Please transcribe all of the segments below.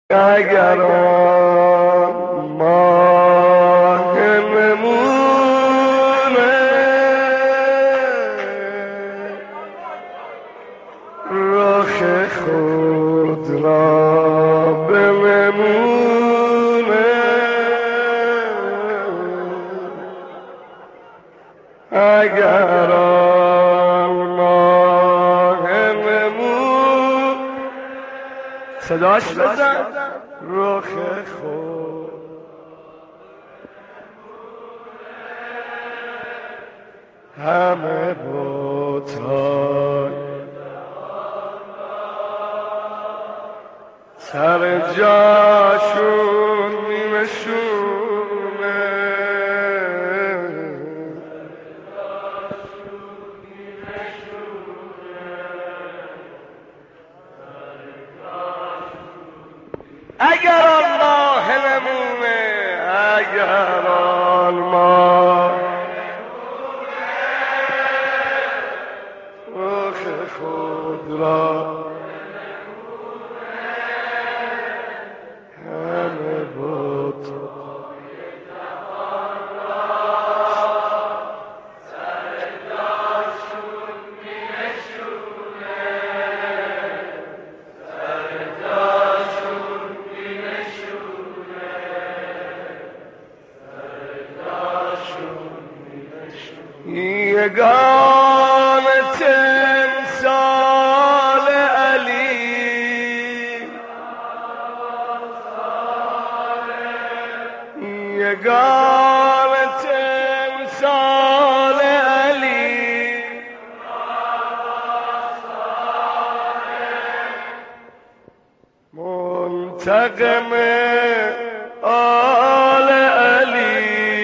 اگر آن ماه نمونه رخ خود را بنمونه اگر آن ماه نمونه صداش بزن رخ خود همه بتان سر جاشون میمشونه اگر آن ماه نمونه اگر آن ماه رخ خود را همه بود یگان تمثال علی یگان تمثال علی منتقم آل علی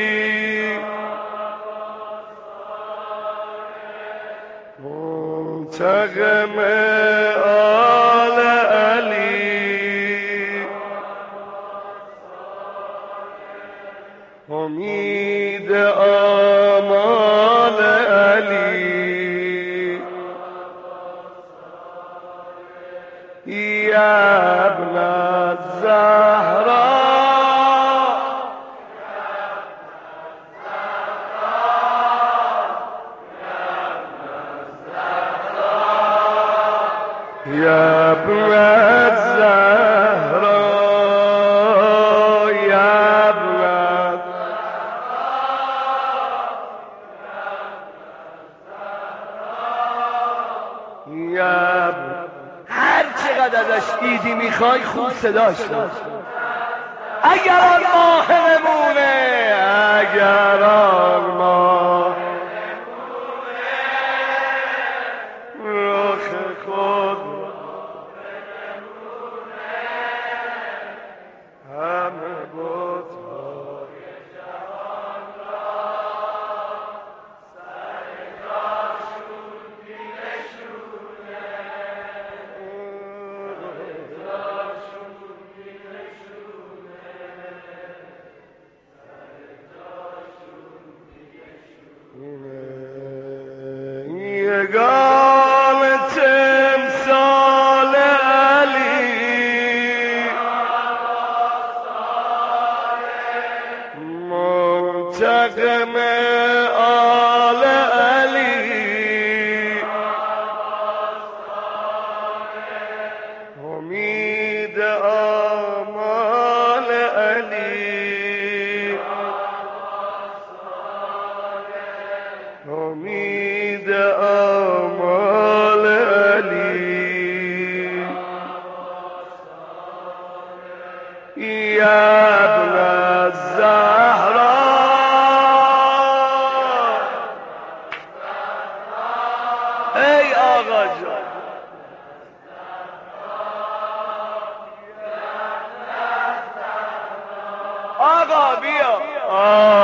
منتقم آل علی امید آمال علی یا ابن الزهرا يا ابن الزهراء يا ابن يا ابن هر چقدر ازش ایدی میخوای خوب صداش کن اگر آن ماه نمونه اگر آن ماه رخ خود همه بت‌های جهان را سر جاشون می‌نشونه سر جاشون می‌نشونه سر جاشون می‌نشونه یگان تمثال علی منتقم آل علی امید آمال علی امید آمال علی یا ابن الزهرا ای آقا جان آقا بیا